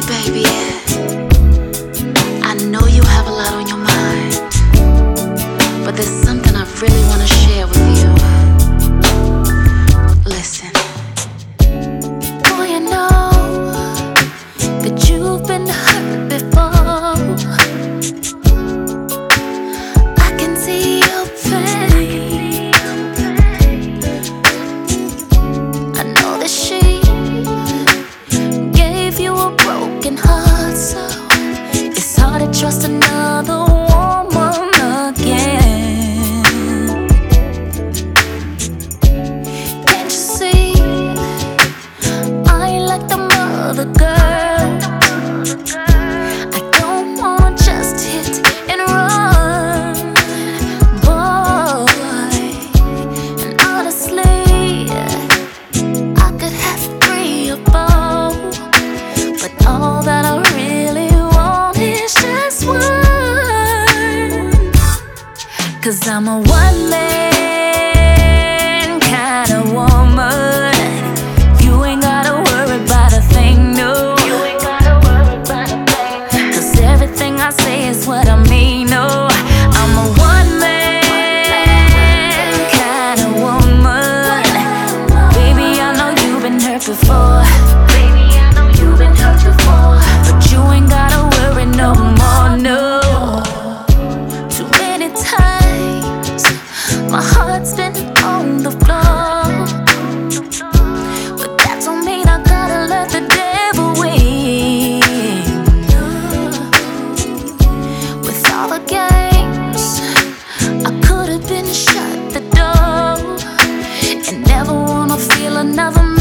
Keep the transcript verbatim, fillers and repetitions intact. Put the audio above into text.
baby, I know you have a lot on your mind, but there's something I really want to share with you. Listen. Boy, I know that you've been hurt before. I can see your pain. I know that she gave you a broken heart, so it's hard to trust another woman again. Can't you see I ain't like the mother girl? I don't wanna just hit and run, boy. And honestly, I could have three or four, but all that I really want is just one. 'Cause I'm a one man kind of woman. You ain't gotta worry about a thing, no. You ain't gotta worry about a thing. 'Cause everything I say is what I mean, no. I'm a one man kind of woman. Baby, I know you've been hurt before. Baby, I know you've been hurt before, but you ain't gotta worry no more, no. Too many times my heart's been on the floor, but that don't mean I gotta let the devil win. With all the games, I could've been shut the door and never wanna feel another